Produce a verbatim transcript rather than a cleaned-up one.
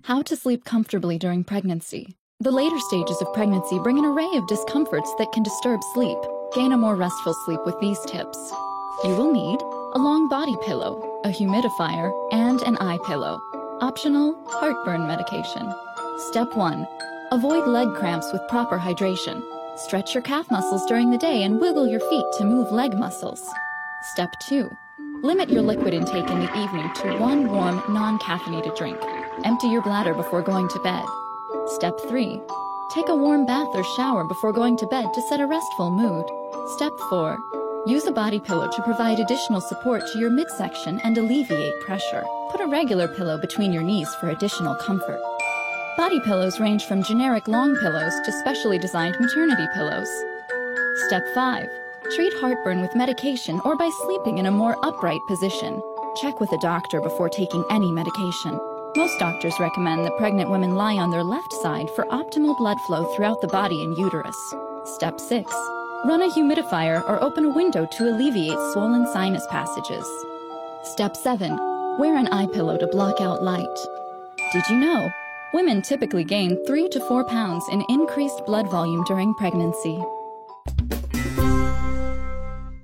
How to sleep comfortably during pregnancy. The later stages of pregnancy bring an array of discomforts that can disturb sleep. Gain a more restful sleep with these tips. You will need a long body pillow, a humidifier, and an eye pillow. Optional, heartburn medication. Step one. Avoid leg cramps with proper hydration. Stretch your calf muscles during the day and wiggle your feet to move leg muscles. Step two. Limit your liquid intake in the evening to one warm, non-caffeinated drink. Empty your bladder before going to bed. Step three. Take a warm bath or shower before going to bed to set a restful mood. Step four. Use a body pillow to provide additional support to your midsection and alleviate pressure. Put a regular pillow between your knees for additional comfort. Body pillows range from generic long pillows to specially designed maternity pillows. Step five. Treat heartburn with medication or by sleeping in a more upright position. Check with a doctor before taking any medication. Most doctors recommend that pregnant women lie on their left side for optimal blood flow throughout the body and uterus. Step six. Run a humidifier or open a window to alleviate swollen sinus passages. Step seven. Wear an eye pillow to block out light. Did you know? Women typically gain three to four pounds in increased blood volume during pregnancy.